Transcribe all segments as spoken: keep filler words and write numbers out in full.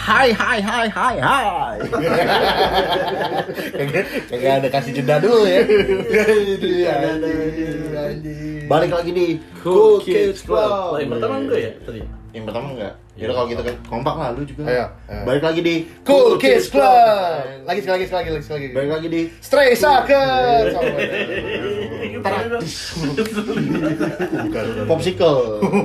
Hai hai hai hai hai. Kagak ada kasih jeda dulu ya. Balik lagi di Cool Kids Club. Yang pertama enggak ya tadi? Yang pertama enggak? Yaudah kalau gitu kan kompak lah lu juga. Ayo, ayo. Balik lagi di Cool Kids Club. Lagi sekali lagi sekali lagi sekali lagi. Balik lagi di Stray Soccer. Popsicle.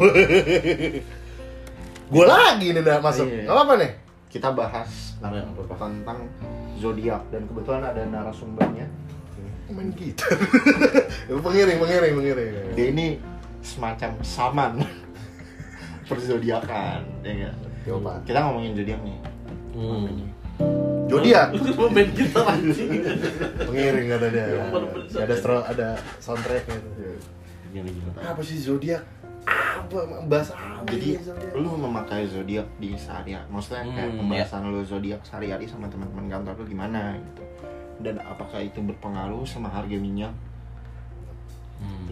Gue lagi nih udah masuk. Iya. Enggak apa-apa nih. Kita bahas tentang zodiak dan kebetulan ada narasumbernya. Main gitar. pengiring, pengiring, pengiring. Dia ini semacam saman perzodiakan, ya enggak? Coba. Kita ngomongin zodiak nih. Hmm. Zodiak. Lu main gitar anjing. Pengiring kata dia. Yang baru bersama. Ada stro, ada soundtracknya itu. Gini gini. Apa sih zodiak? Apa bahasa apa? Jadi sih zodiak? lu memakai zodiak di sehari-hari, maksudnya kayak Hmm, pembahasan lu zodiak sehari-hari sama teman-teman kantor lu gimana gitu. Dan apakah itu berpengaruh sama harga minyak? Hmm.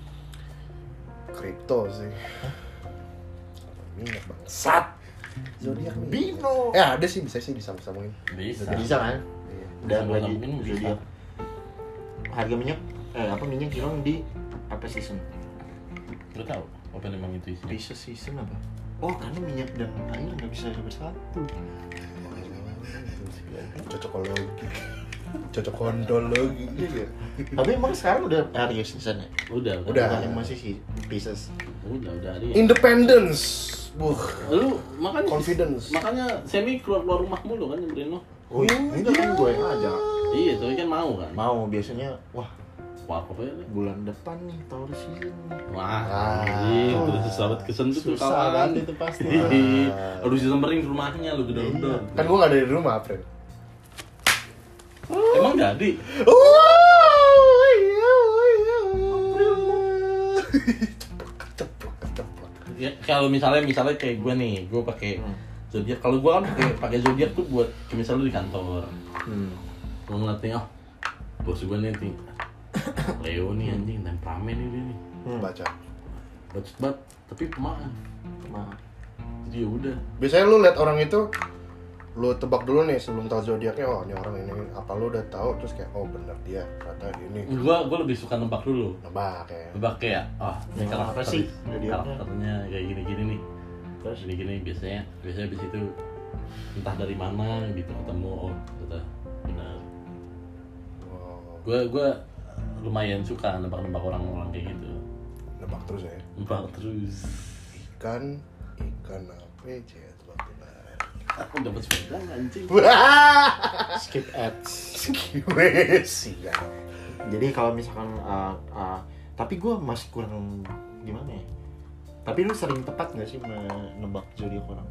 Kripto sih. Minyak bangsat. Zodiak nih. Bino. Eh ada sih bisa sih disambung-sambungin. Bisa. Bisa kan? Iya. Dan Bisa lagi ngomongin bisa. zodiak. Harga minyak eh apa minyak hilang di apa season? Lu tahu apa memang itu isinya? Pisces season apa? Oh, karena minyak dan air nggak bisa bersatu. Cocokologi. Cocokondologi. Iya. Tapi emang sekarang udah Aries season ya? Udah, Udah. Bukan yang masih sih Pisces. Udah, udah ada ya. Independence. Buh. Lu makanya Confidence. Makanya Semi keluar-keluar rumah mulu kan nyamperin lo. Oh, ini kan gue yang ngajak. Iya, tapi kan mau kan. Mau biasanya, wah Wah, apa ya? bulan depan nih Taurus season nih. Wah, Ah. anjing, udah sahabat kesentuh tuh Susah kawan. kan itu pasti. Ih, Aduh, disamperin ke rumahnya lu gedor-gedor. Kan gua enggak ada di rumah, Fred. Emang jadi? Ceplok, ceplok. Ya, kalau misalnya misalnya kayak gue nih, gue pakai Hmm. zodiak. Kalau gue kan pakai pakai zodiak tuh buat kayak misalnya lu di kantor. Hmm. Lu ngeliatnya, oh, bos gue nih, nih Leo nih anjing, temperamen nih dia nih. Hmm. Baca. Bacot banget, tapi pemaaf. Maaf. Jadi ya udah. Biasanya lu lihat orang itu, lu tebak dulu nih sebelum tahu zodiaknya. Oh, ini orang ini apa lu udah tahu terus kayak oh bener dia kata gini. Gue gue lebih suka nebak dulu. Nebak ya. Nebak kayak, oh, ini Yang karakter apa sih zodiaknya? karakternya kayak gini-gini nih. Terus gini-gini biasanya, biasanya abis itu entah dari mana gitu ketemu, oh ternyata benar. Oh, Gue gue lumayan suka nebak-nebak orang-orang kayak gitu. nebak terus ya. Nebak terus. Ikan, ikan apa aja tebak benar. Aku dapat sepeda anjing. Skip ads. Wes, siap. Jadi kalau misalkan uh, uh, tapi gue masih kurang gimana ya? Tapi lu sering tepat nggak sih menebak zodiak orang?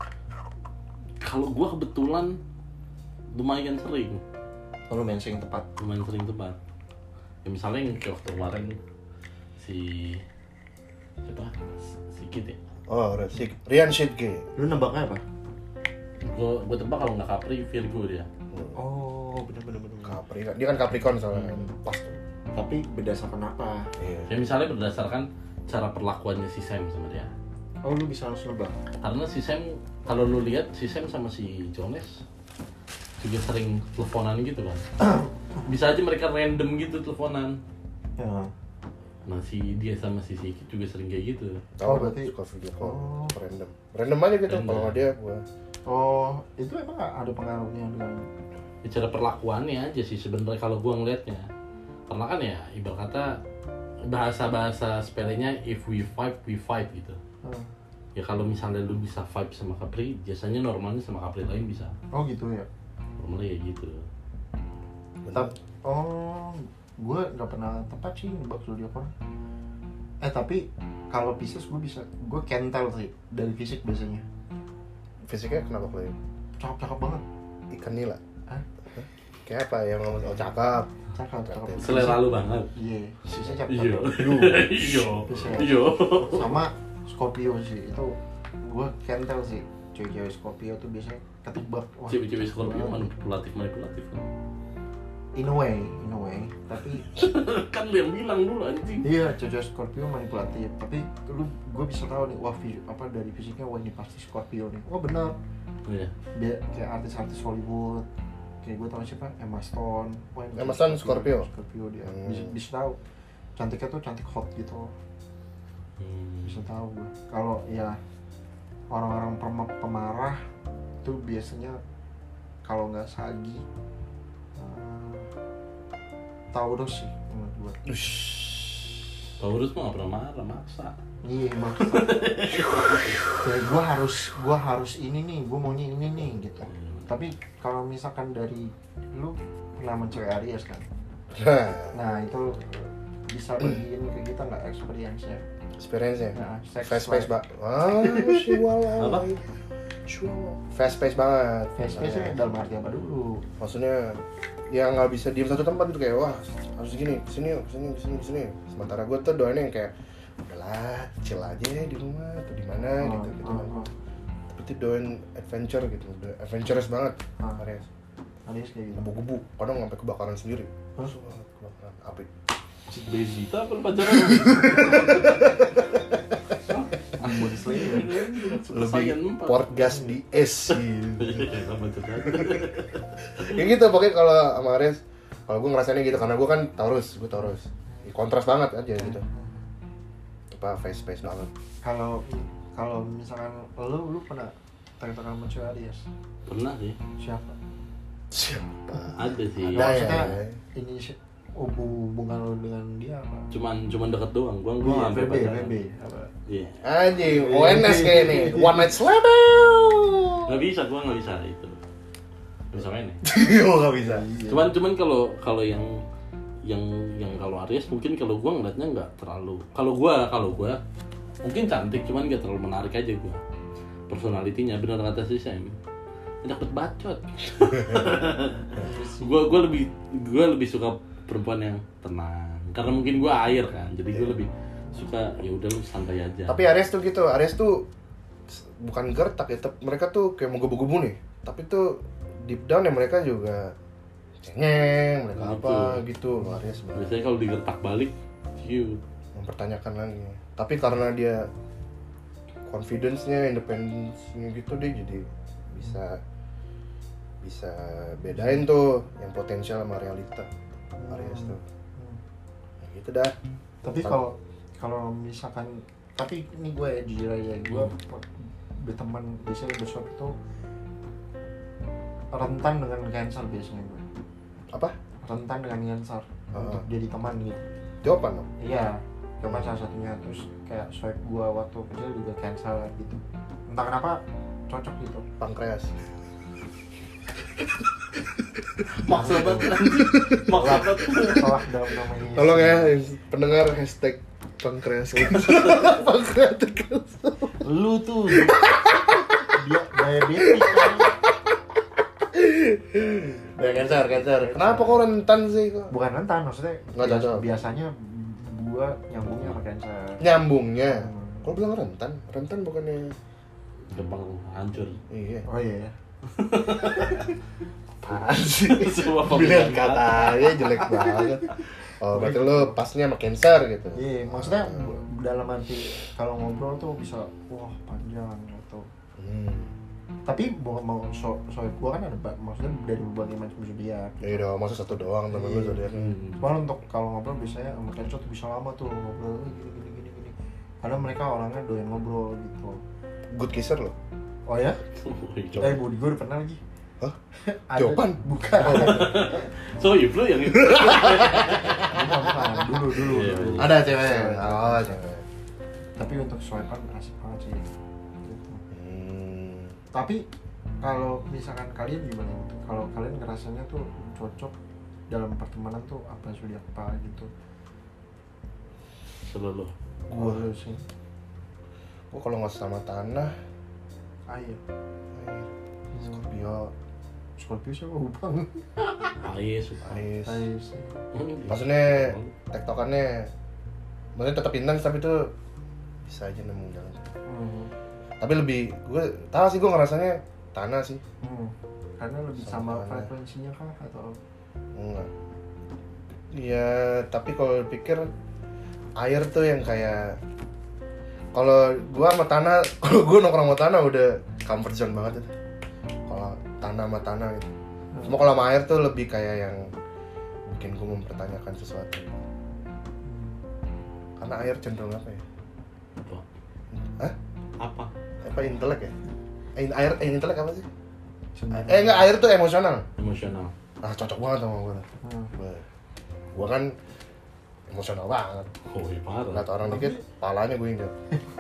Kalau gue kebetulan lumayan sering, Kalau main sering tepat. lumayan sering tepat. Ya misalnya yang kayak waktu kemarin si siapa? Si Kit ya. Oh, Rian Rian Shitge. Lu nebaknya apa? Gue gue tebak kalau nggak Capri, Virgo dia. Oh, bener-bener bener. Capricorn. Dia kan Capricorn soalnya. Hmm. Pas tuh. Tapi berdasarkan apa? Iya. Ya misalnya berdasarkan cara perlakuannya si Sam sama dia. Oh, lu bisa langsung nebak. Karena si Sam, kalau lu lihat si Sam sama si Jones juga sering teleponan gitu kan. Bisa aja mereka random gitu teleponan. Ya. Nah si dia sama si Sikit juga sering kayak gitu. Tahu Oh, berarti- suka video call. Oh. Random. Random aja gitu Random. kalau nggak dia gua. Oh, itu emang ada pengaruhnya dengan Ya, cara perlakuannya aja sih sebenarnya kalau gua ngelihatnya. Karena kan ya ibarat kata bahasa-bahasa sepelenya if we fight we fight gitu. Hmm. Ya kalau misalnya lu bisa vibe sama Capri, biasanya normalnya sama Capri lain bisa. Oh gitu ya. Normalnya ya gitu. Tetap. Oh, gue nggak pernah tepat sih nebak zodiak orang. Eh tapi kalau Pisces gue bisa, gue can tell sih dari fisik biasanya. Fisiknya kenapa kalau Cakep-cakep banget. ikan nila? Hah? Kayak apa yang ngomong oh cakep. Cakep, cakep. Selera lu banget. Iya, sisanya cakep. Iya. Lu. Iya. Bisa. Iya. Sama Scorpio sih itu gue can tell sih. Cewek-cewek Scorpio tuh biasanya ketebak. Wah, Cewek-cewek Scorpio cakep banget. manipulatif manipulatif kan. In a way, in a way. Tapi Kan lu yang bilang dulu anjing. iya, cewek Scorpio manipulatif. Tapi lu gue bisa tahu nih, wah vi- apa dari fisiknya wah ini pasti Scorpio nih. Wah benar. Iya. Dia kayak artis-artis Hollywood. Kayak gue tau siapa? Emma Stone. Wah, ini Emma Stone Scorpio. Scorpio dia. Hmm. Bisa, bisa tahu. Cantiknya tuh cantik hot gitu. Hmm. Bisa tahu gue. Kalau ya orang-orang pem- pemarah tuh biasanya kalau nggak Sagi, uh, Taurus sih menurut gue. Ush. Taurus mah nggak pernah marah, maksa. Iya maksa. Ya gue harus, gue harus ini nih, gue maunya ini nih gitu. Tapi kalau misalkan dari lu pernah mencari Aries kan? Nah itu bisa bagiin ke kita nggak experience-nya? Experience-nya? Nah, sex Fast pace life. banget. Ah, shiwala. Apa? Shiwala. Fast pace banget. Fast pace-nya dalam arti apa dulu? Maksudnya ya nggak bisa diem satu tempat gitu kayak wah harus gini kesini kesini kesini kesini. Sementara gue tuh doainnya yang kayak udahlah chill aja di rumah atau di mana Oh, gitu gitu oh, kan. oh. Tapi tuh doain adventure gitu, adventurous banget. Ah. Aries. Aries kayak gitu. Gebu-gebu, kadang sampai kebakaran sendiri. Hah? Wah, kebakaran api. Cik Bezita apa lu pacaran? Ah, body slaying. Lebih portgas di es gitu. Apa tuh kan? Ya gitu pokoknya kalau sama Aries, kalau gue ngerasainnya gitu karena gue kan Taurus, gue Taurus. Ya, kontras banget aja gitu. Apa face face banget. Kalau kalau misalkan lu lu pernah tanya-tanya sama cewek Aries? Pernah sih. Siapa? Siapa? Ada sih. Ada. Maksudnya ya. ini si- hubungan lu dengan dia apa? Cuman cuman deket doang. Gua gua Iya, nggak V B, pacaran. V B apa? Iya. Anjing, O N S kayak nih, one night stand. Nggak bisa, gua nggak bisa itu. Nggak bisa main ya. Oh nggak bisa. Cuman cuman kalau kalau yang yang yang kalau Aries mungkin kalau gua ngeliatnya nggak terlalu. Kalau gua kalau gua mungkin cantik cuman nggak terlalu menarik aja gua. Personalitinya benar kata si Sam. Dapet bacot. gua gua lebih gua lebih suka perempuan yang tenang. Karena mungkin gua air kan. Jadi gua lebih suka ya udah lu santai aja. Tapi Aries tuh gitu, Aries tuh bukan gertak ya, tapi mereka tuh kayak mau gebu-gebu nih. Tapi tuh deep down ya mereka juga cengeng, mereka Gitu. apa gitu. Aries banget. Biasanya kalau digertak balik, ciu. Mempertanyakan lagi. Tapi karena dia confidence-nya, independence-nya gitu dia jadi bisa bisa bedain tuh yang potensial sama realita. Aries tuh. Ya gitu dah. Tapi kalau kalau misalkan, tapi ini gue ya jujur aja, gue berteman biasanya bersama itu rentan dengan cancer biasanya gue. Apa? Rentan dengan cancer Uh-huh. untuk jadi teman gitu. Jawaban dong. Iya, cuma salah satunya. Terus kayak swipe gue waktu kecil juga cancer gitu. Entah kenapa cocok gitu. Pankreas. Maksa banget anjing. Maksa banget. Salah dalam namanya. Tolong ya pendengar hashtag pankreas. Pankreas. Lu tuh Dia diabetes kan. Ya cancer, cancer. Kenapa kok rentan sih kok? Bukan rentan, maksudnya Nggak bias- cocok. biasanya gue nyambungnya sama cancer. Nyambungnya. Hmm. Kok bilang rentan? Rentan bukannya gampang hancur. iya. Oh iya ya. Apaan sih? Semua Pilihan pemilihan katanya jelek banget. Oh, berarti lu pasnya sama cancer gitu. Iya, maksudnya dalam arti kalau ngobrol tuh bisa wah panjang gitu. Hmm. Tapi mau mau so soal gua kan ada ba- maksudnya dari berbagai macam zodiak. Ya udah, masa satu doang temen lu Iya. zodiak. Hmm. Cuman untuk kalau ngobrol biasanya sama cancer tuh bisa lama tuh ngobrol "Eh, gini gini gini gini. Karena mereka orangnya doyan ngobrol gitu. Good kisser lo. Oh ya? Wih, Eh, budi gue udah pernah lagi. Hah? Ada- Jawaban? Bukan. So, you flu yang itu. Bukan, bukan. Dulu, dulu. Iya, dulu. iya. Ada cewek. Cewek. Oh, cewek. Tapi untuk swipe-an asik banget sih. Gitu. Hmm. Tapi kalau misalkan kalian gimana gitu? Kalau kalian ngerasanya tuh cocok dalam pertemanan tuh apa zodiak apa gitu? Selalu. Gua lu sih. Gua kalau nggak sama tanah, Ayo. air, Scorpio, Scorpio siapa Ubang? Air suka. Aries. Ayo sih. Maksudnya tektokannya, maksudnya tetap intens tapi tuh bisa aja nemu jalan. Hmm. Tapi lebih, gue tahu sih gue ngerasanya tanah sih. Hmm. Karena lebih Sama sama, tanah. frekuensinya kah atau? Enggak. Iya, tapi kalau pikir air tuh yang kayak kalau gua sama tanah, kalau gua nongkrong sama tanah udah comfort zone banget itu. tanah sama tanah gitu. Cuma kalau sama air tuh lebih kayak yang bikin gue mempertanyakan sesuatu. Karena air cenderung apa ya? Apa? Hah? Apa? Apa intelek ya? Eh, air eh, intelek apa sih? Sebenarnya. Eh enggak, air tuh emosional. Emosional. Nah, cocok banget sama gue. Hmm. Gue kan emosional banget. Oh iya parah. Lihat orang dikit, palanya gue injek.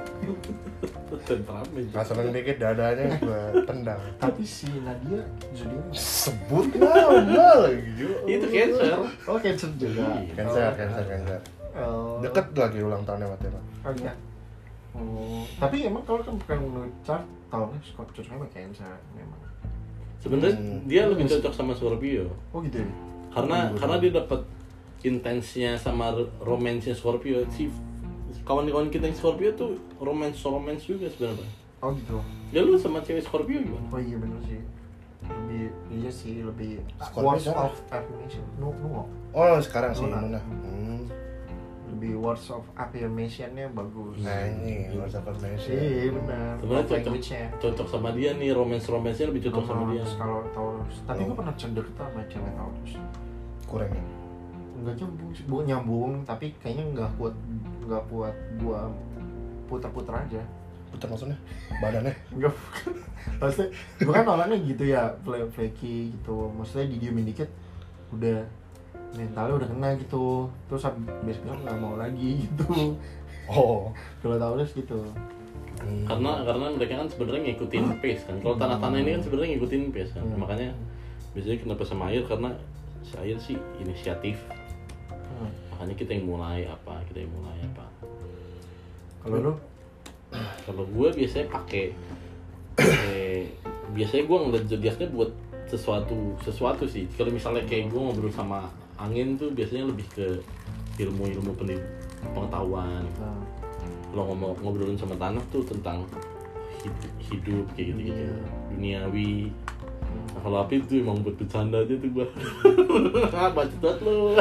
Temperamen. Nggak seneng dikit, dadanya gue tendang. Tapi si Nadia zodiaknya Sebut nama lagi. Itu Cancer. oh Cancer juga. Iya. Cancer, cancer, cancer. Oh. Deket lagi ulang tahunnya sama Tema. Oh iya. Oh, tapi emang kalau kan bukan menurut chart tahunnya Scott cocoknya sama Cancer memang. Sebenarnya Hmm. dia lebih cocok sama Scorpio. Oh gitu ya. Karena Hmm. karena dia dapat intensnya sama romansnya Scorpio. Si kawan-kawan kita yang Scorpio tuh romance romance juga sebenarnya. Oh gitu. Ya lu sama cewek Scorpio gimana? Oh iya benar sih. Lebih iya sih lebih Scorpio words siapa? of affirmation. No no. Oh sekarang sih Luna. Luna. Hmm. Lebih words of affirmation-nya bagus. Nah ini harus apa Malaysia. Iya benar. Sebenarnya Love cocok language-nya. cocok sama dia nih, romance romansnya lebih cocok sama dia. Kalau Taurus. Tapi Oh. gue pernah cenderung sama cewek Taurus. Kurang ya. Enggak nyambung sih, bu nyambung tapi kayaknya nggak kuat nggak kuat gua puter-puter aja. Putar maksudnya badannya. Enggak bukan. Maksudnya gua kan orangnya gitu ya, play flaky gitu. Maksudnya didiemin dikit udah mentalnya udah kena gitu. Terus besoknya nggak mau lagi gitu. Oh. Kalau Taurus gitu. Hmm. Karena karena mereka kan sebenarnya ngikutin pace kan. Kalau tanah-tanah ini kan sebenarnya ngikutin pace kan. Hmm. Makanya biasanya kenapa sama air karena si air sih inisiatif. Hmm. Makanya kita yang mulai apa, kita yang mulai apa. Kalau lu Kalau gue biasanya pakai pakai- biasanya gue ngeliat zodiaknya buat sesuatu sesuatu sih. Kalau misalnya kayak gue ngobrol sama angin tuh biasanya lebih ke ilmu-ilmu pendid- pengetahuan. nah, Kalau ngomong ngobrolin sama tanah tuh tentang hidup, hidup kayak gitu-gitu, Iya. duniawi. Nah, kalau api tuh emang buat bercanda aja tuh gue. Bacot banget lu.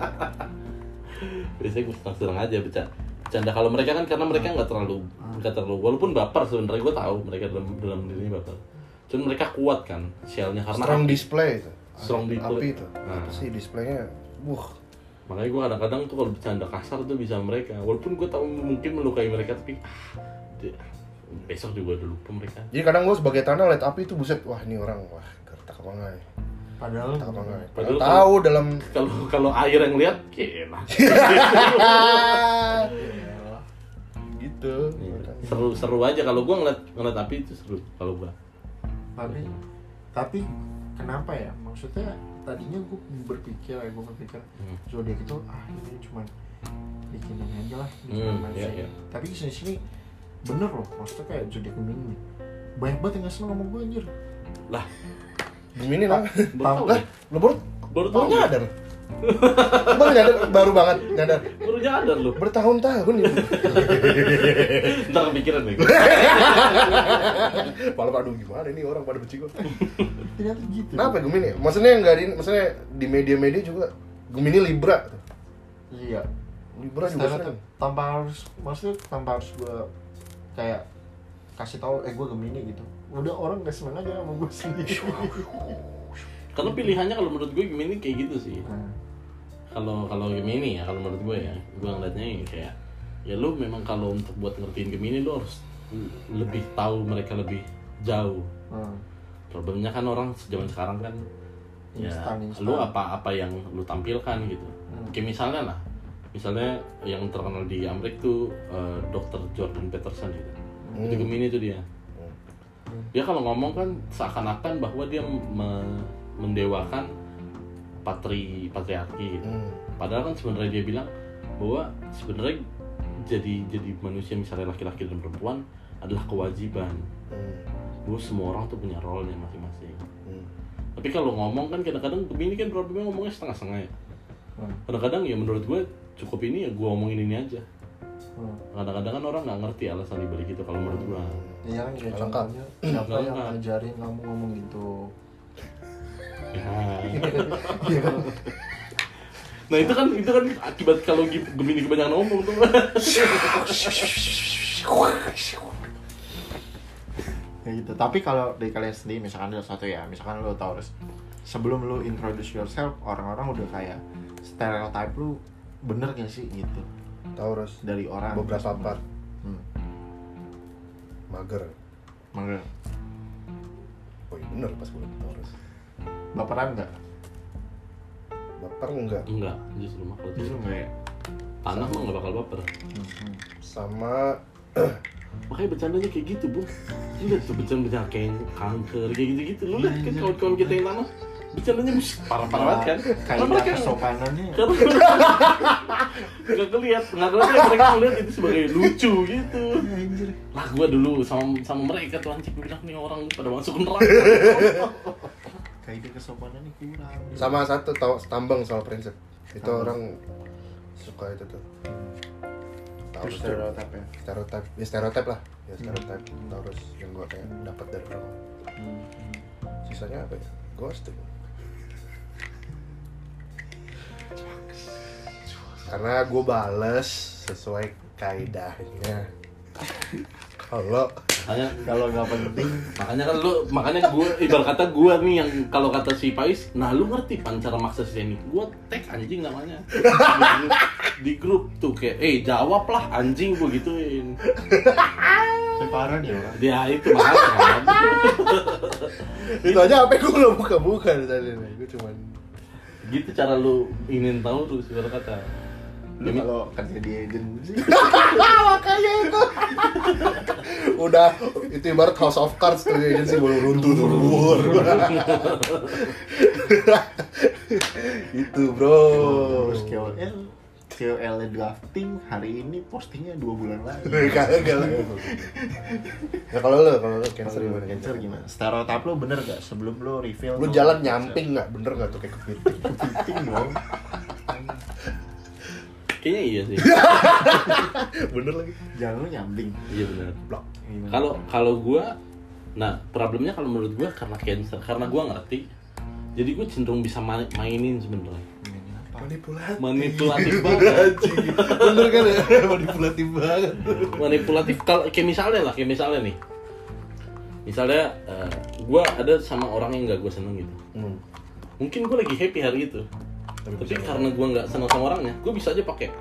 Biasanya gue senang-senang aja bercanda. Bercanda kalau mereka kan karena mereka nggak terlalu nggak terlalu walaupun baper sebenarnya gue tahu mereka dalam dalam dirinya baper. Cuman mereka kuat kan sialnya karena Strong api. display itu. Strong display. Api itu. Nah. Apa sih displaynya? Wuh. Makanya gue kadang-kadang tuh kalau bercanda kasar tuh bisa mereka. Walaupun gue tahu mungkin melukai mereka tapi ah, dia- besok juga udah lupa mereka. Jadi kadang gue sebagai tanah lihat api itu buset, wah ini orang wah gertak banget. padahal Gertak banget. Padahal Padahal tahu dalam Kalau kalau air yang lihat, kena. gitu. seru seru aja kalau gue ngeliat ngeliat api itu seru kalau gue. tapi tapi kenapa ya maksudnya tadinya gue berpikir ya gue berpikir Hmm. zodiak itu ah ini cuma bikin ini aja lah bikin Hmm, romansa. iya, iya. Tapi sini sini bener loh maksudnya kayak zodiak Gemini banyak banget yang nggak seneng sama gue anjir. Lah, Gemini lah. baru tahu Lah, ya? lu baru Baru baru tahu. nyadar. Baru nyadar, baru banget nyadar. Baru nyadar lu. Bertahun-tahun ini. Ntar kepikiran nih. Malah aduh gimana ini orang pada benci gue. Ternyata gitu. Kenapa Gemini? Maksudnya enggak di maksudnya di media-media juga Gemini Libra. Iya. Libra juga Secara sering. t- tanpa harus maksudnya tanpa harus gue kayak kasih tahu eh gue Gemini gitu. Udah orang nggak seneng aja sama gue sendiri. Karena pilihannya kalau menurut gue Gemini kayak gitu sih. Nah, Kalau kalau Gemini ya kalau menurut gue ya, gue ngeliatnya yang kayak ya lu memang kalau untuk buat ngertiin Gemini lu harus lebih tahu mereka lebih jauh. nah. Problemnya kan orang zaman sekarang kan ya Instan, instan. lu apa-apa yang lu tampilkan gitu. Hmm. Kayak misalnya lah, misalnya yang terkenal di Amerika tuh eh, dokter Jordan Peterson gitu. Itu Hmm. Gemini tuh dia. Hmm. Dia kalau ngomong kan seakan-akan bahwa dia me- mendewakan patri patriarki gitu. Hmm. Padahal kan sebenarnya dia bilang bahwa sebenarnya jadi jadi manusia misalnya laki-laki dan perempuan adalah kewajiban. Hmm. Bahwa semua orang tuh punya role-nya masing-masing. Hmm. Tapi kalau ngomong kan kadang-kadang Gemini kan problemnya ngomongnya setengah-setengah ya. Hmm. Kadang-kadang ya menurut gue cukup ini ya gue omongin ini aja. Hmm. Kadang-kadang kan orang nggak ngerti alasan dibalik itu kalau menurut gue. Iya kan ya Nggak lengkap. contohnya siapa Nggak yang lengkap. ngajarin kamu ngomong gitu. Ya. Iya kan? Nah itu kan itu kan akibat kalau Gemini kebanyakan ngomong tuh. kayak gitu. Tapi kalau dari kalian sendiri misalkan ada satu ya, misalkan lu Taurus, sebelum lu introduce yourself, orang-orang udah kayak stereotype lu bener gak sih gitu Taurus dari orang beberapa gitu. part hmm. mager. Mager. Oh iya bener pas gue Taurus. Baperan nggak? Baper enggak? Enggak, justru mah kalau Justru nggak ya. tanah mah nggak bakal baper. Hmm. Sama Makanya bercandanya kayak gitu, Bu. Lu lihat tuh bercanda-bercanda kayak kanker kayak gitu-gitu. Lu lihat kan kawan-kawan kita yang tanah bercandanya mus parah-parah banget kan. Kayak mereka kesopanannya. Gak keliat, nggak keliat ya mereka ngeliat itu sebagai lucu gitu. Anjir. Lah gua dulu sama sama mereka tuh anjing, gua bilang nih orang pada masuk neraka. Kayak kesopanannya kurang. sama satu tahu tambang soal prinsip. Itu Tambang. orang suka itu tuh. Terus Taurus stereotip ya. stereotip ya stereotip lah ya stereotip Taurus yang gue kayak dapat dari orang. Hmm. Sisanya apa ya? Ghosting. Karena gue bales sesuai kaidahnya. Kalau Makanya Kalau nggak penting, makanya kan lu makanya gue ibarat kata gue nih yang kalau kata si Pais, nah lu ngerti pan cara maksa si Denny, gue tag anjing namanya di grup, di grup tuh kayak eh jawab lah anjing gue gituin. parah dia orang. Dia itu makanya itu aja apa gue nggak buka-buka tadi nih, gue cuman gitu cara lu ingin tahu terus ibarat kata. Lu kalau kerja di agency makanya itu udah itu ibarat House of Cards tuh agensi baru runtuh turun itu bro. terus K O L K O L drafting hari ini postingnya dua bulan lagi. kagak lah. Ya kalau lu kalau lu cancer gimana? Cancer gimana? Stereotip lu bener gak sebelum lu reveal? Lu jalan nyamping nggak bener nggak tuh kayak kepiting? kepiting dong. Kayaknya iya sih. Bener lagi. Jalan lu nyamping. Iya benar. Blok. Gimana? Kalau kalau gua, nah problemnya kalau menurut gua karena cancer, karena gua ngerti, jadi gua cenderung bisa ma- mainin sebenarnya. Mainin apa? Manipulatif. Manipulatif banget. Bener kan ya? Manipulatif banget. Manipulatif kalau kayak misalnya lah, kayak misalnya nih. Misalnya uh, gua ada sama orang yang nggak gua seneng gitu. Hmm. Mungkin gua lagi happy hari itu. Tapi, Tapi bisa karena gua nggak seneng sama orangnya, gua bisa aja pakai.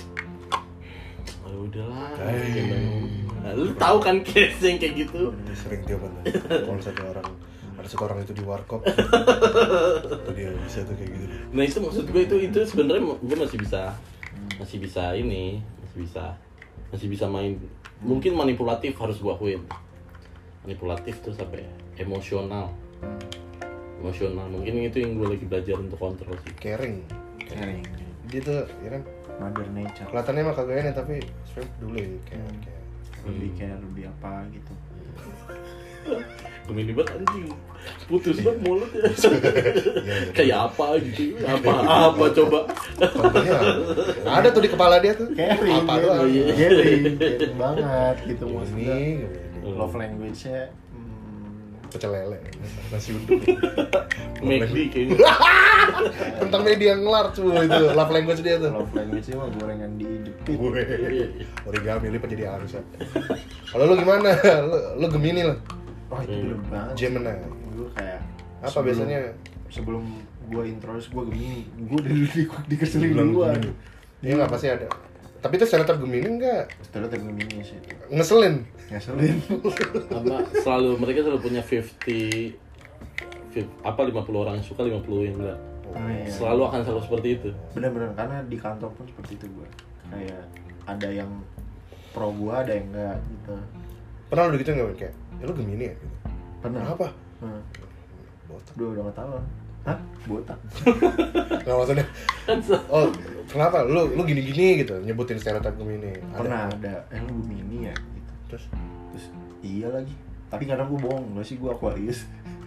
Oh, udahlah. Hey. Nah, lu tahu kan case yang kayak gitu? Ini sering dia mana? Kalau satu orang ada satu orang itu di warkop, itu dia bisa tuh kayak gitu. Nah itu maksud gue itu itu sebenarnya gue masih bisa masih bisa ini masih bisa masih bisa main, mungkin manipulatif harus gue akuin, manipulatif terus apa ya, emosional emosional mungkin itu yang gue lagi belajar untuk kontrol sih. Caring, Caring. dia tuh ya kan Mother nature. kelihatannya mah kagak ini tapi sebenarnya peduli kayak kayak Lebih kayak lebih apa gitu. Gemini banget anjing, putus banget mulut ya. Iya, iya. Kayak apa gitu, apa apa coba. Contohnya ada tuh di kepala dia tuh. Caring. Apa doang? Caring. Caring. Caring banget gitu maksudnya. Ini Love language-nya hmm, pecel lele, nasi uduk. McD kayaknya. Tentang media ngelar tuh itu love language dia tuh. love language-nya mah gorengan diijepit. Origami lipat jadi harus ya. Kalau lu gimana? Lu, lu Gemini lo. Oh itu belum banget. Gemini. Gue kayak Apa sebelum- biasanya? sebelum gue introduce gue Gemini, gue udah di, dikeselin Bilang duluan. Gemini. Iya nggak pasti ada. Tapi itu stereotip Gemini nggak Stereotip Gemini sih itu. ngeselin. Ngeselin. Apa selalu mereka selalu punya lima puluh fif- apa lima puluh orang yang suka, lima puluh yang enggak. Oh, iya. Selalu akan selalu seperti itu. Bener-bener karena di kantor pun seperti itu gue. Kayak ada yang pro gue, ada yang enggak gitu. Pernah lu gitu nggak kayak? Ya lu Gemini ya? Gitu. Pernah. Kenapa? Hmm. Botak. Udah udah ketahuan. Hah? Botak. Nggak maksudnya. Oh, kenapa? Lu lu gini-gini gitu nyebutin stereotip Gemini. Ada? Pernah ada. Eh lu Gemini ya gitu. Terus Terus iya lagi. Tapi kadang gue bohong, gue sih gue Aquarius.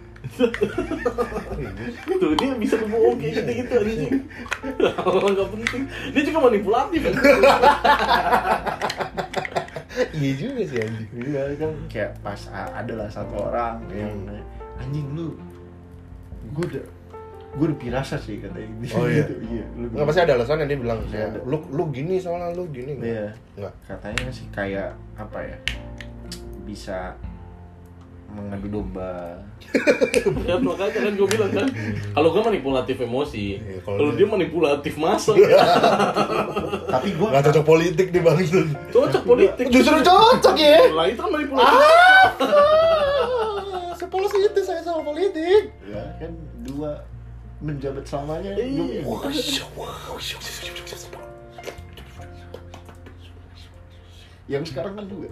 Tuh dia bisa ngomong kayak gitu-gitu anjing. Orang enggak penting. Dia juga manipulatif kan. iya juga sih anjing. Iya kan kayak pas a- ada lah satu orang yang anjing lu, gue udah gue udah pirasa sih katanya gitu. Oh, iya? Iya. Lu Nggak pasti ada alasan yang dia bilang Pasti kayak ada. lu lu gini soalnya lu gini. Iya. Nggak. Katanya sih kayak apa ya? Bisa mengadu domba. Ya makanya kan gue bilang kan, kalau gue manipulatif emosi, Iya, kalau kalau dia- dia manipulatif masa. Tapi gue Nggak cocok politik nih bang. Cocok politik. Justru cocok ya. Lah itu kan manipulatif. Ah, sepolitik saya sama politik. ya kan dua menjabat selamanya. Iya. Gua- Yang sekarang kan dua.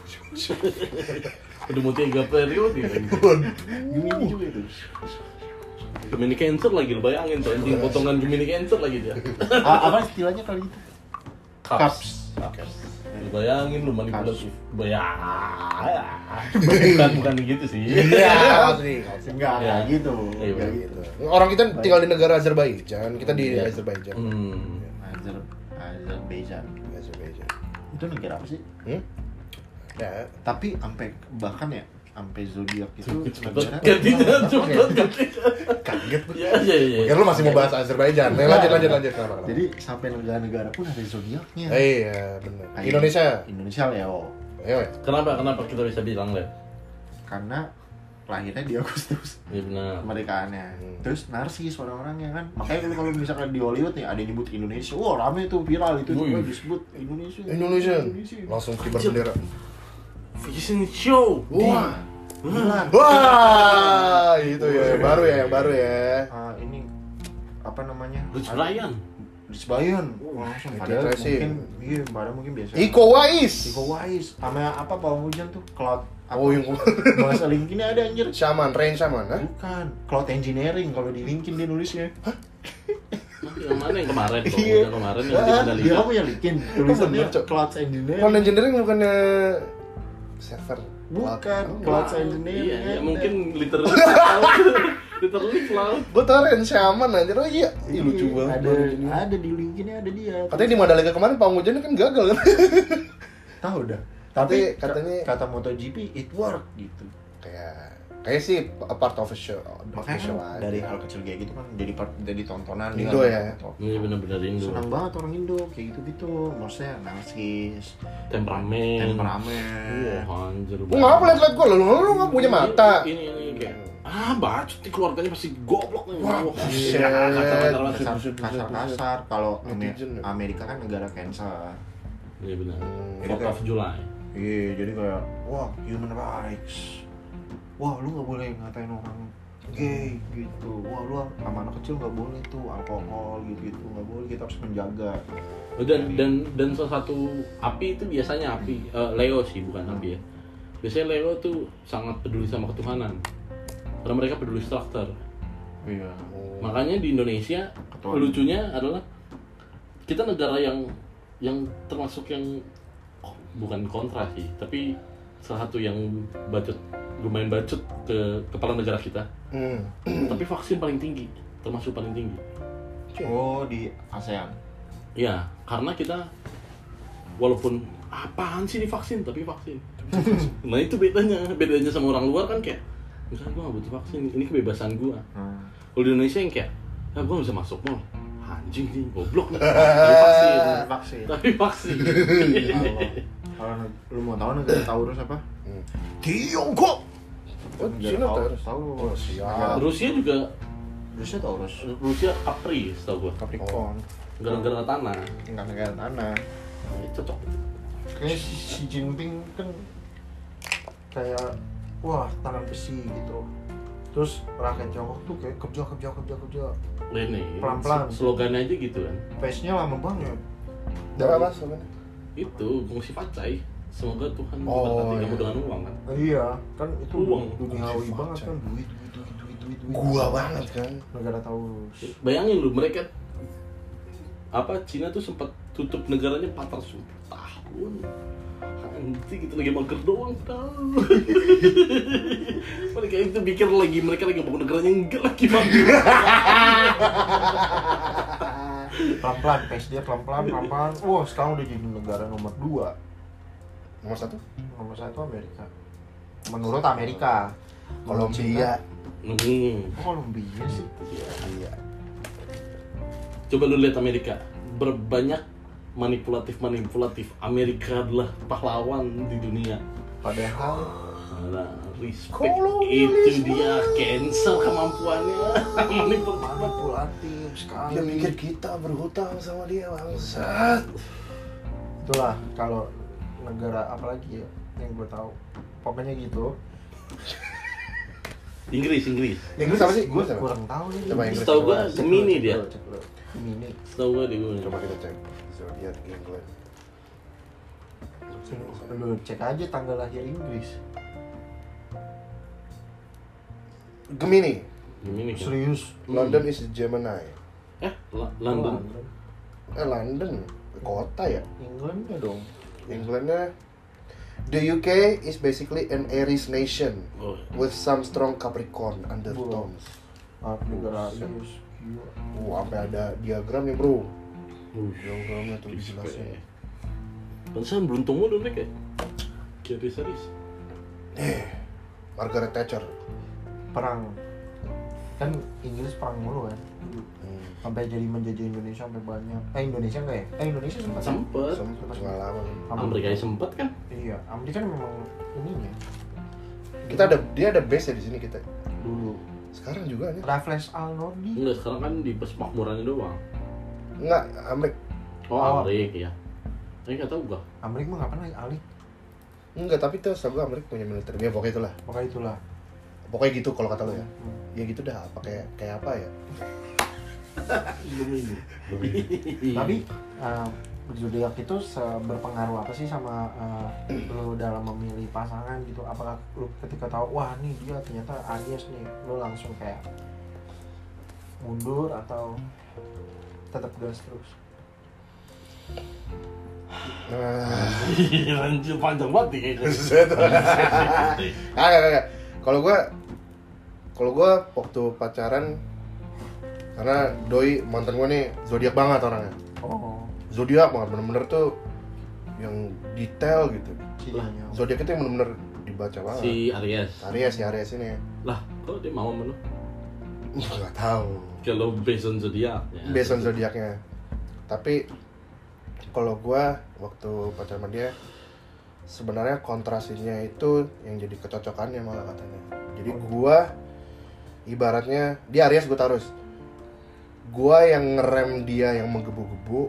Udah mau tiga periode. Gemini juga itu. Gemini Cancer lagi, lu bayangin tuh anjing potongan Gemini Cancer lagi dia. A- apa istilahnya kali itu? Cups. Cups. Lu bayangin lu manipulatif. Bayang. Bukan bukan gitu sih. Iya, maksudnya. Enggak, Ya. enggak gitu. Iya, Enggak bener. gitu. Orang kita tinggal di negara Azerbaijan, kita di Iya. Azerbaijan. Hmm. Azer Azerbaijan. Azerbaijan. Itu negara apa sih? Hmm? Ya. Tapi sampai bahkan ya sampai zodiak itu negara Gantinya cepet ganti. Kaget. Ya ya ya. Kira lu masih mau bahas Azerbaijan. Nah, lanjut lanjut lanjut kenapa, kenapa? Jadi sampai negara-negara pun ada zodiaknya. Eh, iya, benar. Kayak Indonesia. Indonesia Leo. Ayo. ya. Kenapa kenapa kita bisa bilang Leo? Karena lahirnya di Agustus Iya benar. kemerdekaannya. Hmm. Terus narsis orang-orangnya kan. Makanya kalau kalau misalkan di Hollywood nih ada yang nyebut Indonesia, wah rame tuh viral itu Wih. juga disebut Indonesia. Indonesia. Indonesia. Langsung kibar bendera. Fashion show. Wah. Milan. Wah, itu ya, yang baru ya, yang baru ya. Ah, ini apa namanya? Rich Brian. Rich Brian. Langsung itu padahal sih. mungkin iya, padahal mungkin biasa. Iko Wais. Iko Wais sama apa Pawang Hujan tuh? Cloud apa? Oh, yang bahasa LinkedIn ada anjir. Shaman, Rain Shaman, ha? Bukan, Cloud Engineering kalau di LinkedIn dia nulisnya. Yang mana yang kemarin? Kalau Iya. yang kemarin yang Ah, di dia Mandalika. kamu yang LinkedIn tulisannya bener, Cok. Cloud Engineering. Cloud Engineering bukannya server? Bukan, Oh. Cloud Engineering. Iya, iya ada. mungkin literally literally cloud. Gue tau Rain Shaman aja, oh iya. Ih, lucu Iya, banget. Ada ada di LinkedIn ada dia. Katanya di Mandalika kemarin Pawang Hujan kan gagal kan? Tahu dah. Tapi Tapi katanya- kata MotoGP it work gitu. Kayak kayak sih a part of a show. Makanya show kan aja. dari hal kecil kayak gitu kan jadi part jadi tontonan dia Indo kan. ya? Ini benar-benar Indo. Senang banget orang Indo kayak gitu-gitu. Maksudnya narsis, Temperamen. temperamen. Wah, anjir. Lu ngapa liat-liat gue? Lu lu nggak punya mata. Ini ini kayak ah, bacot nih keluarganya pasti goblok nih. Wah, Wah, buset. kasar-kasar banget. Kasar- kasar-kasar kalau Amer- Netizen ya? Amerika kan negara cancer. Iya benar. Hmm. fourth of July. Iya, jadi kayak wah human rights. Wah, lu nggak boleh ngatain orang gay gitu. Wah, lu sama anak kecil nggak boleh tuh alkohol gitu-gitu nggak boleh. Kita harus menjaga. Dan dan dan salah satu api itu biasanya api eh, Leo sih bukan api ya. Biasanya Leo tuh sangat peduli sama ketuhanan. Karena mereka peduli struktur. Iya. Makanya di Indonesia Ketuhanan. lucunya adalah kita negara yang yang termasuk yang oh, bukan kontra sih, tapi salah satu yang bacot lumayan bacot ke kepala negara kita. Hmm. Tapi vaksin paling tinggi, termasuk paling tinggi. Oh, di ASEAN. Ya, karena kita walaupun apaan sih divaksin, tapi vaksin. Nah itu bedanya, bedanya sama orang luar kan kayak, enggak gue gak butuh vaksin, ini kebebasan gue. Hmm. Kalau di Indonesia yang kayak, ah gue gak bisa masuk mall, anjing sih, goblok. Tapi vaksin, Vaksin. tapi vaksin. Kalau lu mau tahu negara Taurus apa? Hmm. Tiongkok. Oh, Negara Cina Taurus. Taurus. Taurus. Oh, siap. Negara- Rusia juga, Rusia Taurus. Rusia Capri, setahu gue. Capricorn. Gara-gara tanah, Enggak negara tanah. ya, cocok. Kayak si Xi Jinping kan kayak wah tangan besi gitu. Terus rakyat Tiongkok tuh kayak kerja kerja kerja kerja. Ini Pelan-pelan. slogannya aja gitu kan. Pace-nya lama banget. Dari apa sebenarnya? Itu Gongsi Facai, semoga Tuhan Oh, memberkati kamu iya. dengan uang kan. Iya, kan itu Uang. duniawi Fuck, banget Chan. kan duit duit duit duit duit duit. Gua banget kan. Negara Taurus. Bayangin lu, mereka apa Cina tuh sempat tutup negaranya empat ratus tahun. Anjing gitu lagi mager doang tau. Mereka itu pikir lagi mereka lagi bangun negaranya enggak lagi mager. Pelan-pelan, pace dia pelan-pelan, pelan-pelan. Wah, sekarang udah jadi negara nomor dua. Nomor satu? Nomor satu Amerika. Menurut Amerika. Kalau Kolombia. Hmm. Oh, Kolombia sih. Iya. Coba lu lihat Amerika, berbanyak manipulatif manipulatif. Amerika adalah pahlawan di dunia. Padahal Nah, respect Kolonialisme. itu dia Cancer kemampuannya manipulatif. manipulatif sekali. Dia mikir kita berhutang sama dia bangsat. Itulah kalau negara apalagi ya yang gue tahu. Pokoknya gitu. Inggris Inggris Inggris apa sih? Gue Inggris apa? kurang tahu nih. Coba Inggris. Setahu gua Cek Gemini dulu, dia. cek dulu, cek dulu. Gemini. setahu gue di gue Coba kita cek. Zodiac England. Lu cek aja tanggal lahir Inggris. Gemini. Gemini kan Serius. London is Gemini. eh La- London Eh London kota ya. Englandnya dong. Englandnya the U K is basically an Aries nation oh with some strong Capricorn undertones. Ah, negara Buset. Aries. Gila. Uh, sampai ada diagramnya bro. uh, Diagramnya tuh dijelasin. respect. Pantesan beruntung mulu nih kayak Kiri serius Eh, Margaret Thatcher. Perang. Kan Inggris perang mulu kan. Hmm. Sampai jadi menjajah Indonesia sampai banyak. Eh Indonesia enggak ya? Eh Indonesia sempat. kan? sempet Sempet pengalaman. Amerika sempet kan Iya, Amerika kan memang ininya Kita ada dia ada base ya di sini kita. dulu. Sekarang juga nih. Raffles Al Nordi. enggak sekarang kan di persemakmurannya doang Enggak, Amerik. oh, Oh. Amerika ya tapi nggak tahu gua Amerika mah ngapain lagi? Ali. Enggak, tapi tuh setahu gue Amerika punya militer. Ya pokoknya itulah. Pokoknya itulah. Pokoknya gitu kalau kata lo ya. Hmm. Ya gitu dah, apa kayak kayak apa ya? Gemini Tapi uh, zodiak itu se- berpengaruh apa sih sama uh, lo dalam memilih pasangan gitu? Apakah lo ketika tahu wah nih dia ternyata Aries nih, lo langsung kayak mundur atau tetap gas terus? Nah, lanjut panjang banget nih kayaknya. Kagak, kagak. Kalau gua kalau gua waktu pacaran karena doi mantan gua nih zodiak banget orangnya. Oh, Zodiak banget, bener-bener tuh yang detail gitu. cirinya. Zodiak itu yang bener-bener dibaca banget. Si Aries Aries, si Aries ini. lah kok dia mau sama lu Enggak tahu. kalau based on zodiac ya. Based on zodiaknya. Tapi kalau gua waktu pacaran sama dia sebenarnya kontrasinya itu yang jadi kecocokannya malah katanya. Jadi gua ibaratnya dia Aries, gua Taurus. Gua yang ngerem dia yang menggebu-gebu,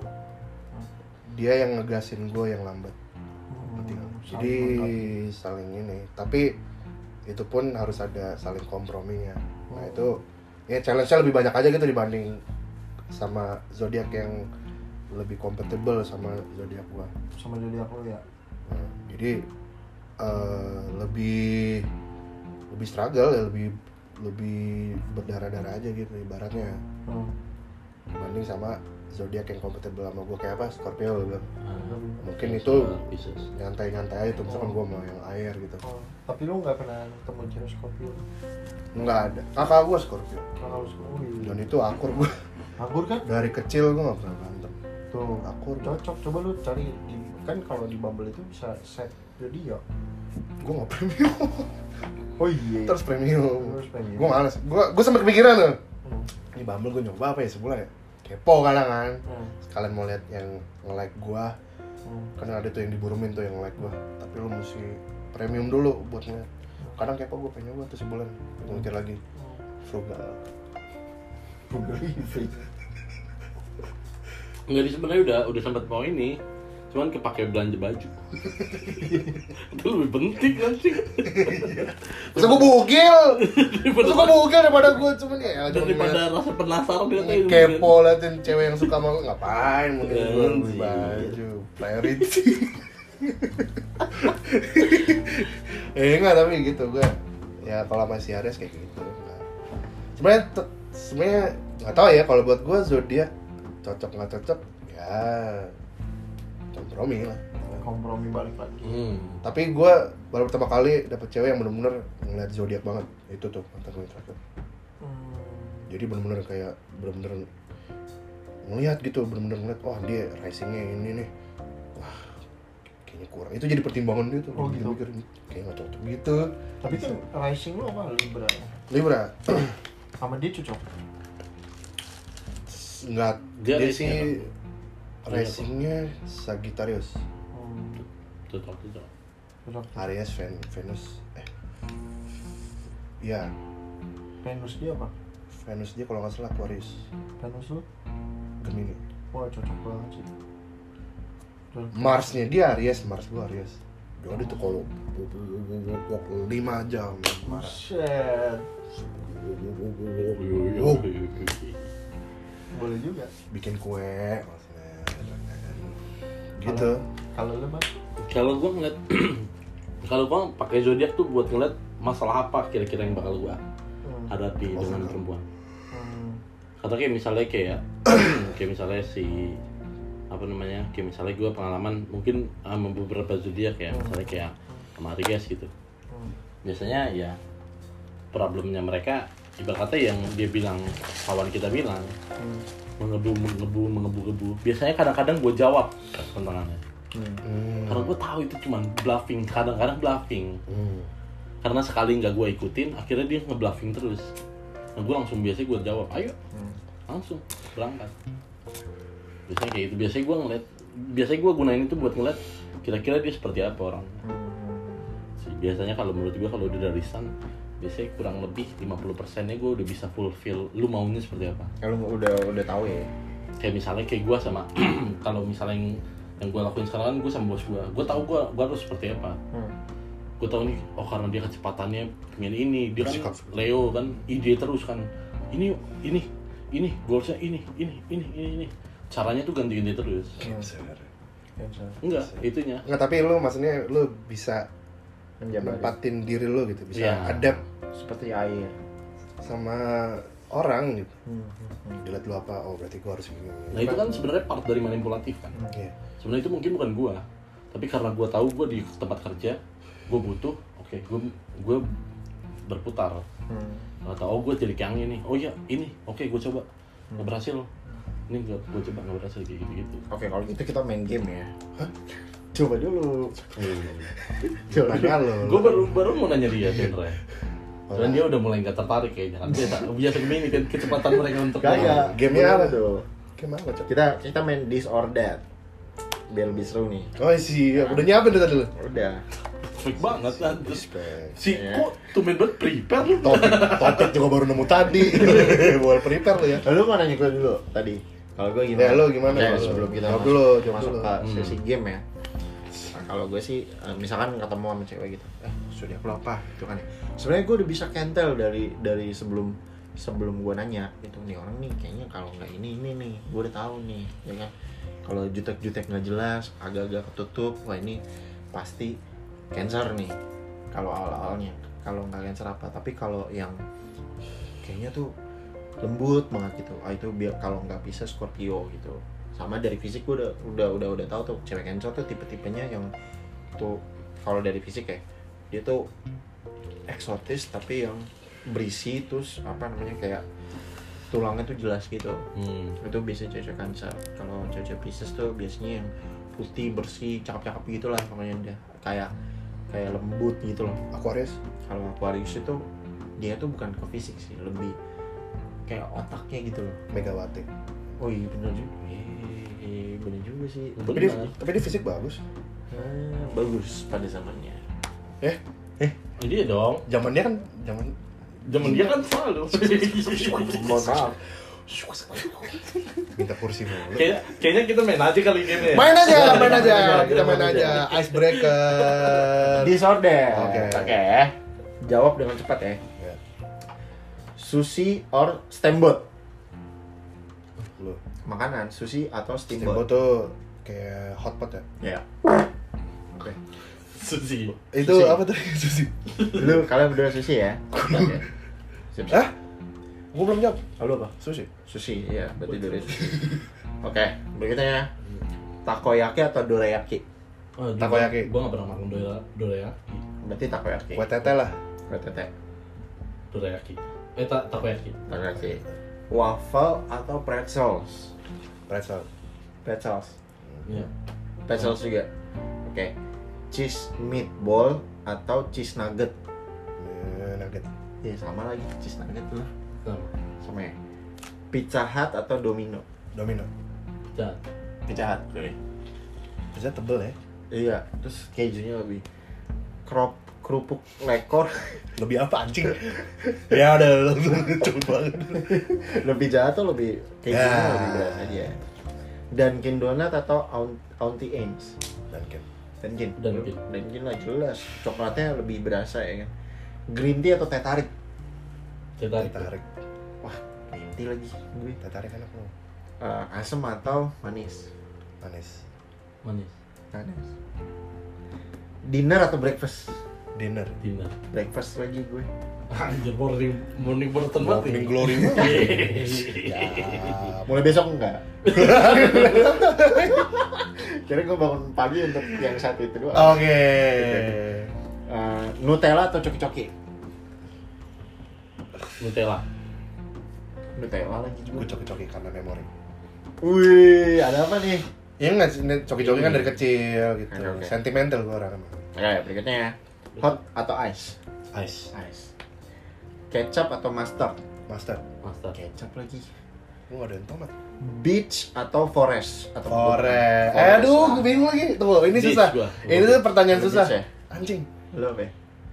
dia yang ngegasin gua yang lambat. Hmm, Jadi saling saling ini. Tapi itu pun harus ada saling komprominya. Nah itu ya challenge-nya lebih banyak aja gitu dibanding sama zodiak yang lebih compatible sama zodiak gua. melengkapi sama zodiak lo ya. Nah, jadi eh, lebih lebih struggle ya, lebih lebih berdarah-darah aja gitu ibaratnya Hmm. dibanding sama zodiak yang compatible sama gua kayak apa Scorpio lo bilang. Ah, Mungkin Cancer, itu Pisces. nyantai-nyantai aja tuh, misalkan gua mau yang air gitu. Oh, tapi lo nggak pernah ketemu cewek Scorpio? Nggak ada. Kakak gua Scorpio. Kalau Scorpio, Dan itu akur gua. anggur kan? Dari kecil gua nggak pernah berantem. Tuh, Akur. cocok. Coba lu cari di, kan kalau di Bumble itu bisa set zodiak. Gua nggak premium. Oh iya. Terus premium. Terus premium. Gua males. Gua gua sampai kepikiran tuh. Hmm. Ini Bumble gua nyoba apa ya sebulan ya? Kepo kadang kan. Hmm. Sekalian mau lihat yang nge-like gua. Hmm. Kan ada tuh yang diburumin tuh yang like gua. Tapi lu mesti premium dulu buat ngeliat. Kadang kepo gua pengen nyoba tuh sebulan. Gua mikir lagi. Frugal. Google Living. Enggak, dia sebenarnya udah udah sempat mau ini, cuman kepake belanja baju. Itu lebih penting kan sih. Masa gua bugil. Masa gua bugil daripada gua cuman ya cuma Daripada rasa penasaran dia kayak kepo liatin cewek yang suka sama gua. Ngapain mungkin Iya, gua beli sih. baju priority. Eh enggak, tapi gitu gua. Ya kalau masih Aries kayak gitu. Nah, sebenarnya te- sebenarnya nggak tahu ya kalau buat gua zodiak cocok nggak cocok ya kompromi lah. Kompromi balik lagi. Hmm. Tapi gua baru pertama kali dapet cewek yang bener-bener ngeliat zodiak banget. Itu tuh mantan gue yang terakhir. Hmm. Jadi bener-bener kayak bener-bener ngeliat gitu, bener-bener ngeliat wah dia risingnya ini nih, wah kayaknya kurang. Itu jadi pertimbangan dia tuh. Oh, gitu. Mikir, kayak nggak cocok gitu. Tapi kan rising lo apa Libra? Libra Sama dia cocok. nggak Dia dia, rising sih apa? risingnya Sagittarius, Hmm. Cocok cocok. Cocok. Aries, Ven- Venus, eh Iya. Venus dia apa? Venus dia kalau nggak salah Aquarius. Venus lu? Gemini. Wah cocok banget sih. Marsnya dia Aries, Mars gua Aries. Jadi tuh kalau lima jam marah. Buset. Oh. Boleh juga. Bikin kue maksudnya. Gitu. Kalau lu Bang? Kalau gua ngeliat kalau gua pakai zodiak tuh buat ngeliat masalah apa kira-kira yang bakal gua Hmm. hadapi Oh, dengan bener. perempuan. Hmm. Kata kayak misalnya kayak kayak misalnya si apa namanya kayak misalnya gue pengalaman mungkin sama beberapa zodiak ya, misalnya kayak sama Aries gitu. Hmm. Biasanya ya problemnya mereka ibaratnya yang dia bilang, kawan kita bilang Hmm. mengebu mengebu mengebu-gebu. Biasanya kadang-kadang gue jawab tantangannya. Hmm. Hmm. Karena gue tahu itu cuman bluffing, kadang-kadang bluffing. Hmm. Karena sekali nggak gue ikutin, akhirnya dia ngebluffing terus. Nah gue langsung biasanya gue jawab, ayo Hmm. langsung berangkat. Biasanya kayak gitu. Biasanya gue ngeliat, biasanya gue gunain itu buat ngeliat kira-kira dia seperti apa orang. Hmm. Biasanya kalau menurut gue kalau udah dari sun, biasanya kurang lebih lima puluh persennya gue udah bisa fulfill lu maunya seperti apa. Kalau udah udah tahu ya. Kayak misalnya kayak gue sama kalau misalnya yang yang gue lakuin sekarang kan gue sama bos gue, gue tahu gue gue harus seperti apa. Hmm. Gue tahu nih, oh karena dia kecepatannya pengen ini, dia kan Bersikap. Leo kan ide terus kan, ini ini ini goalsnya ini ini ini ini ini caranya tuh ganti-ganti terus. Cancer. Cancer. Enggak, itunya. Nggak, tapi lu maksudnya lu bisa Menjabat nempatin diri lu gitu, bisa Iya. adapt seperti air. sama orang gitu. Hmm. Hmm. Dilihat lu apa, oh berarti gua harus gini. Nah itu kan sebenarnya part dari manipulatif kan. Iya. Sebenarnya itu mungkin bukan gua, tapi karena gua tahu gua di tempat kerja, gua butuh, oke, gua gua berputar. Hmm. Atau oh gua jadi yang ini, oh iya ini, oke gua coba, nggak berhasil, ini gua, gua coba nggak berhasil kayak gitu gitu. Oke, kalau gitu kita main game ya. Hah? Coba dulu. Coba lu. Gua baru baru mau nanya dia sebenarnya. Dan dia udah mulai nggak tertarik kayaknya kan dia tak biasa begini kan kecepatan mereka untuk Kayak Gamenya apa? tuh? Gimana Cok? Kita kita main this or that. Biar lebih seru nih. Oh siap, udah nyiapin tuh tadi lu. Udah. Freak banget kan. Respect. Si Iya. kok tumben banget prepare lu. Topik, topik juga baru nemu tadi. Boleh prepare lu ya. Lalu mana nih dulu tadi? Kalau gue gimana? Ya, lu gimana Oke, kalau lu? sebelum kita Jawab masuk, dulu, jawab masuk dulu. ke Hmm. sesi game ya. Nah, kalau gue sih, eh, misalkan ketemu sama cewek gitu, eh sudah aku apa? Gitu kan ya. Sebenarnya gue udah bisa kentel dari dari sebelum sebelum gue nanya gitu nih orang nih kayaknya kalau nggak ini ini nih gue udah tahu nih ya kan. Kalau jutek-jutek nggak jelas, agak-agak ketutup, wah ini pasti Cancer nih. Kalau awal-awalnya, kalau nggak Cancer apa? Tapi kalau yang kayaknya tuh lembut banget gitu, ah itu biar kalau nggak bisa Scorpio gitu. Sama dari fisik gue udah udah udah udah tahu tuh cewek Cancer tuh tipe-tipenya yang tuh kalau dari fisik ya dia tuh eksotis tapi yang berisi terus apa namanya kayak tulangnya tuh jelas gitu. Hmm. Itu biasa cewek Cancer. Kalau cewek Pisces tuh biasanya yang putih bersih cakep-cakep gitu lah pokoknya dia kayak kayak lembut gitu loh. Aquarius. Kalau Aquarius itu dia tuh bukan ke fisik sih, lebih kayak otaknya gitu loh. Megawati. Oh iya bener juga. Eh, bener juga sih. Tapi dia, Benar. tapi dia fisik bagus. Ah, bagus pada zamannya. Eh, Oh, dia dong. zamannya kan zaman Zaman dia kan selalu. Mohon maaf. minta kursi mulu. Kayak kayaknya kita main aja kali game ya. Main aja, main aja. Main Kita main aja. aja. Icebreaker. Disorder. Oke. Oke. Jawab dengan cepat ya. Ya, Sushi or steamboat? lu. Makanan, sushi atau Steamboat steamboat? tuh kayak hotpot ya. Ya. Oke. Susi. Itu Sushi. apa tuh sushi? Lu kalian berdua sushi ya? Oke. Siap. Hah? Gua belum jawab. Oh, lu apa? Sushi. Sushi, iya, berarti dua sushi. Oke, berikutnya takoyaki atau dorayaki? Oh, Takoyaki. Gua nggak pernah makan dora dorayaki. Berarti takoyaki. W T T lah. W T T. Dorayaki. Eh ta takoyaki. Takoyaki. Waffle atau pretzels? Pretzel. Pretzels. Iya. Pretzels juga. Oke. Cheese meatball atau cheese nugget? Eh, Nugget. Ya sama lagi cheese nugget tuh. Sama. Sama ya. Pizza Hut atau Domino? Domino. Jangan. Pizza Hut. Oke. Bisa tebel ya. Iya, terus kejunya lebih crop kerupuk lekor Lebih apa anjing? Ya udah langsung cepet banget. lebih jahat atau lebih kayak Ya. gini lebih berat aja. Dunkin Donut atau Aun- Auntie Ames? Dunkin. Dunkin. Dunkin. Dunkin lah jelas. Coklatnya lebih berasa ya kan. Green tea atau teh tarik? Teh tarik. Tarik. Wah, green tea lagi gue. Teh tarik enak loh. Uh, asam atau manis? Manis. Manis. Manis. Dinner atau breakfast? Dinner. Dinner. Breakfast lagi gue. Anjir, morning morning burton banget. Morning ini. glory. Ya. Mulai besok enggak? Kira gue bangun pagi untuk yang satu itu doang. Oke. Uh, Nutella atau coki-coki? Nutella. Nutella lagi Gue juga. coki-coki karena memori. Wih, ada apa nih? Iya nggak sih, ini coki-coki kan dari kecil gitu. Oke, oke. Sentimental gue orang emang. Oke, berikutnya ya. Hot atau ice? Ice. Ice. Ketchup atau mustard? Mustard. Master. Kecap lagi. Gue nggak ada yang tomat. Beach atau forest? Atau Forest. Eh, Forest. aduh, gue bingung lagi. Tunggu, ini Beach susah. gua. Ini tuh pertanyaan Beach susah. ya? Anjing. Lu apa ya?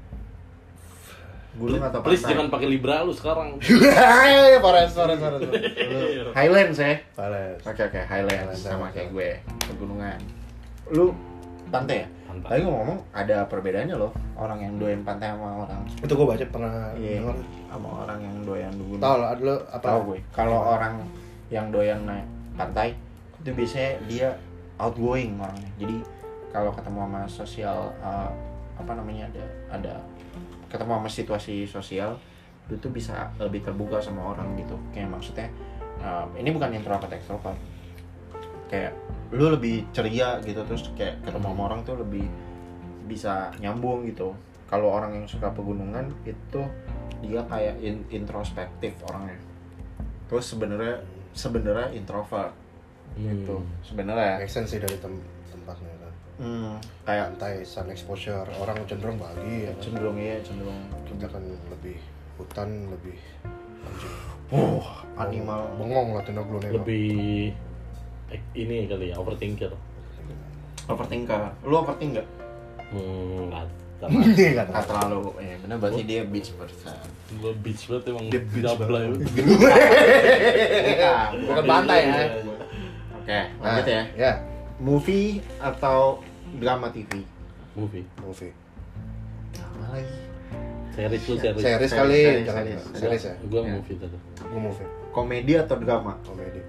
Gunung atau Please pantai? jangan pakai Libra lu sekarang. Forest, forest, forest. Lu Highlands ya? Forest. Oke oke, Highlands Highlands, sama sama. kayak gue, pegunungan. Lu pantai ya? Pantai. Tadi ngomong ada perbedaannya loh, orang yang doyan pantai sama orang Itu gue baca pernah iya, denger. sama orang yang doyan gunung. Tahu lah, lo apa? Tahu gue. Kalau orang yang doyan naik pantai itu biasanya dia outgoing orangnya. Jadi kalau ketemu sama sosial uh, apa namanya ada ada ketemu sama situasi sosial itu tuh bisa lebih terbuka sama orang gitu. Kayak maksudnya uh, ini bukan introvert extrovert. Kayak lu lebih ceria gitu terus kayak ketemu sama orang tuh lebih bisa nyambung gitu. Kalau orang yang suka pegunungan itu dia kayak in- introspektif orangnya. Terus sebenarnya sebenarnya introvert gitu. Hmm. Sebenarnya Make sense sih dari tem tempatnya kan. hmm, kayak Pantai, sun exposure, orang cenderung pagi ya kan. cenderung iya cenderung Kita kan lebih hutan, lebih anjing. oh animal Bengong lah tenda glone. Lebih eh, ini kali ya, overthinker. overthinker. Lu overthink nggak? Hmm, nggak terlalu. Enggak Nggak terlalu. Eh benar berarti dia beach person. Gue beach banget emang. Dia beach double banget. ya. Bukan, Bukan pantai ya. Oke, lanjut ya. Ya, Movie atau drama T V? Movie. movie. Drama lagi. Series lu series. Series Series, kali, series, jangan series. series ya. Gue Ya. movie tadi. Gue movie, Komedi atau drama? komedi,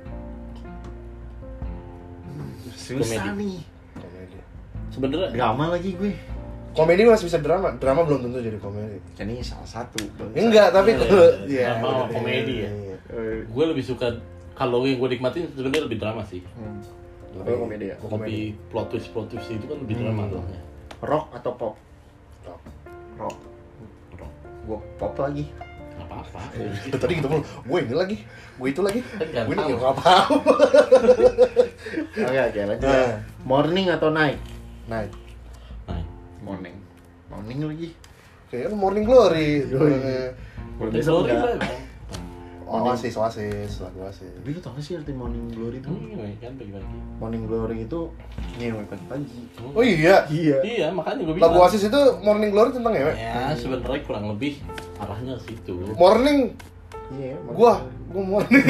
Susah Komedi. nih. komedi. Sebenarnya Drama lagi gue. Komedi masih bisa drama, drama belum tentu jadi komedi. Ini salah satu. bangsa. Enggak, tapi Iya, kalau iya. Drama sama iya, komedi ya. iya. Eh, gue lebih suka kalau yang gue nikmatin sebenarnya lebih drama sih. hmm. Lebih komedi ya? Gua komedi. Lebih plot twist plot twist itu kan lebih drama Hmm. soalnya. Rock atau pop? Rock. Rock. Rock. Gue pop lagi. Nggak apa-apa. Tuh, tadi gitu mulu, gue ini lagi, gue itu lagi, Kan nggak gue ini tahu. nggak apa-apa. Oke oke lanjut. Nah. ya. Morning atau night? Night, Nah, Morning. Morning lagi. kayaknya morning glory. Kalau ini besok sorry enggak. lah emang. Oasis, oasis, lagu oasis. Tapi lu tau gak sih arti morning glory itu? Hmm, kan pagi-pagi. Morning glory itu ngewe pagi-pagi. Hmm. Oh iya, Iya. Iya, makanya gue bilang. lagu oasis itu morning glory tentang ya, Ya, sebenarnya kurang lebih arahnya ke situ. morning, Iya. morning gua, glory. gua morning.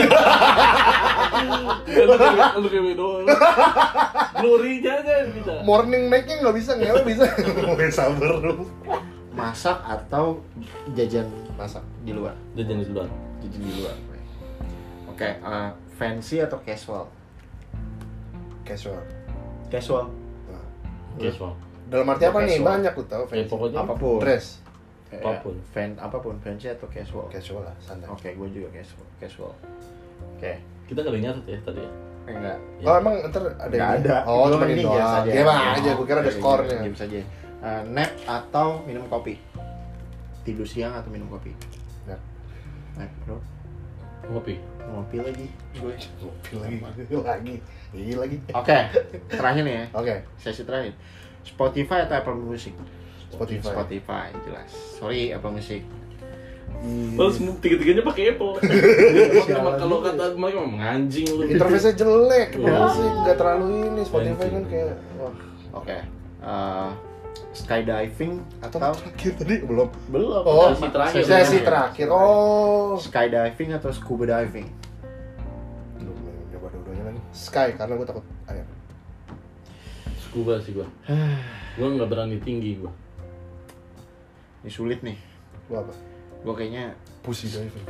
Lu kayak lu kayak doang. Glory-nya aja bisa. Morning naiknya nggak bisa, ngewe bisa. Gue sabar lu. Masak atau jajan Masak. di luar? Udah jenis luar. Jajan di luar. Oke, eh, fancy atau casual? Casual. Casual. Nah, Casual. dalam arti apa nih? Casual. Banyak lu tau. Ya, pokoknya Apapun. Dress. Eh, Apapun. Fan apapun, fancy atau casual? Casual lah, santai. Oke, gue juga casual. Casual. Oke. Kita nggak ada yang nyatet ya tadi ya. Eh, enggak. Ya. Oh emang ntar ada Nggak ini? ada. Oh Gua cuma ini ini biasa doang. aja. Dia mah aja, gue kira ada Iya, skornya. Game saja. Eh, nap atau minum kopi? Tidur siang atau minum kopi? Nap. Nap, bro. Ngopi. Ngopi lagi gue. Ngopi lagi, lagi, iya lagi. Oke, terakhir nih ya. Oke, Sesi terakhir. Spotify atau Apple Music? Spotify. Spotify, jelas. Sorry, Apple Music. Terus tiga-tiganya pakai Apple. Cuma kalau kata mereka menganjing lu. Interface-nya jelek, Iya. musik nggak terlalu ini. Spotify kan kayak, wah, Oke. eh, skydiving Atau atau terakhir tadi belum. belum? Oh, Sesi terakhir. sesi terakhir. Oh. Skydiving atau scuba diving? Belum nyoba dua-duanya lagi. Sky karena gue takut air. Scuba sih gua. Gua nggak berani tinggi gua. Ini sulit nih. Lu apa? Gue kayaknya Pussy diving.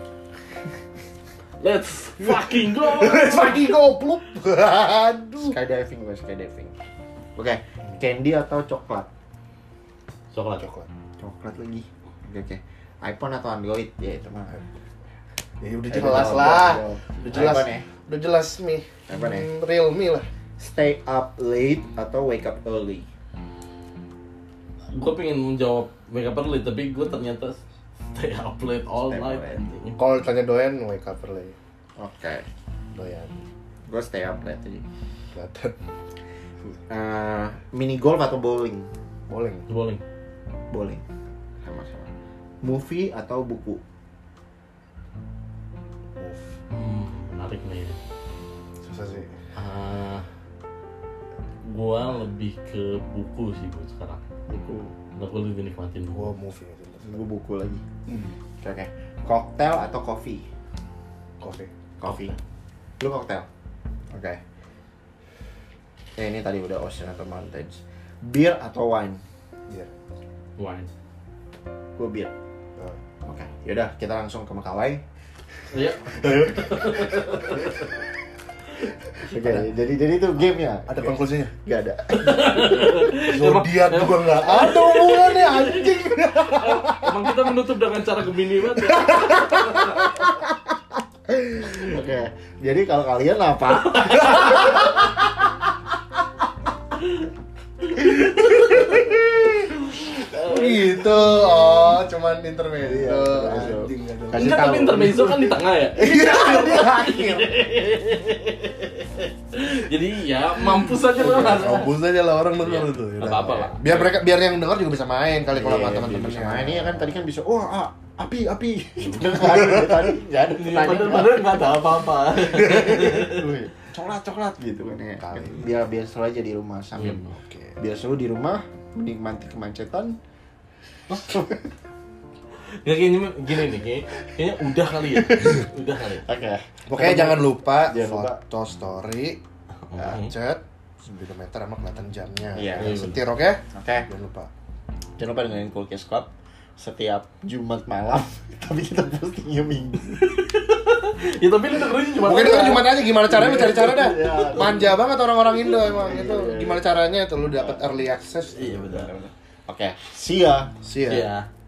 Let's fucking go. Lagi goblok. Aduh. skydiving, gue skydiving. Oke, candy atau coklat? Coklat. Coklat. Coklat lagi. Oke, oke. iPhone atau Android? Ya itu mah. Ya udah Ayo, jelas jawab, lah. jawab. Udah jelas. iPhone ya? Udah jelas nih. iPhone ya? Hmm, Realme lah. Stay up late atau wake up early? Gue pengen menjawab wake up early, tapi gue ternyata stay up late all Stay up night. late. anjing. Kalau ditanya doyan wake up early. Oke. Doyan. Gue stay up late aja. Kelihatan. Eh, mini golf atau bowling? Bowling. Bowling. Bowling. Sama-sama. Movie atau buku? Move. Hmm, menarik nih. Susah sih. Uh, gua lebih ke buku sih buat sekarang. Buku. Nah, gua lebih nikmatin buku. Gua movie aja. Gue buku lagi. Hmm. Oke, oke. Koktail atau kopi? Coffee. Kopi. Lu koktail? Oke. Ya ini tadi udah ocean atau mountains. Beer atau wine? Iya. Wine. Gue beer. Nah. Oke. Yaudah kita langsung ke Makawai. Iya. Oke. Jadi jadi itu game ya. Ada konklusinya? Gak ada. Zodiak juga nggak ada hubungannya anjing. Emang kita menutup dengan cara Gemini banget ya? Oke. Jadi kalau kalian apa? Gitu. Oh, cuman intermezzo. Intermezzo. Anjing nggak ada. Kasih Enggak, tahu. tapi intermezzo kan di tengah ya? Iya, di akhir. Jadi ya mampus aja lah. Kampus aja lah orang denger Iya. itu. Nggak apa-apa lah. Biar mereka biar yang denger juga bisa main kali kalau Iya, sama teman-temannya. bisa main. Ini kan tadi kan bisa. Wah, ah, api, api. Tadi tadi nggak ada pertanyaan. Padahal nggak ada apa-apa. Wih, coklat coklat gitu kan ya. Kali. Biar biar seru aja di rumah sambil Hmm. Oke. biar seru di rumah menikmati kemacetan. Nggak, kayaknya gini nih, kayak- kayaknya udah kali ya. Udah kali. Oke. Pokoknya jangan lupa Jangan lupa. foto story, Mhm. chat, speedometer sama kelihatan jamnya. Iya. Setir oke? Oke. Jangan lupa. Jangan lupa dengerin Coolcast Club setiap Jumat malam. Tapi kita postingnya Minggu. Ya tapi lu dengerin cuma Mungkin itu cuma aja gimana caranya mencari cara dah. Iya. Manja banget orang-orang Indo emang Iya, itu. iya, iya. Gimana caranya itu lu dapat early access. Iya benar. Oke, see ya. See ya. Iya.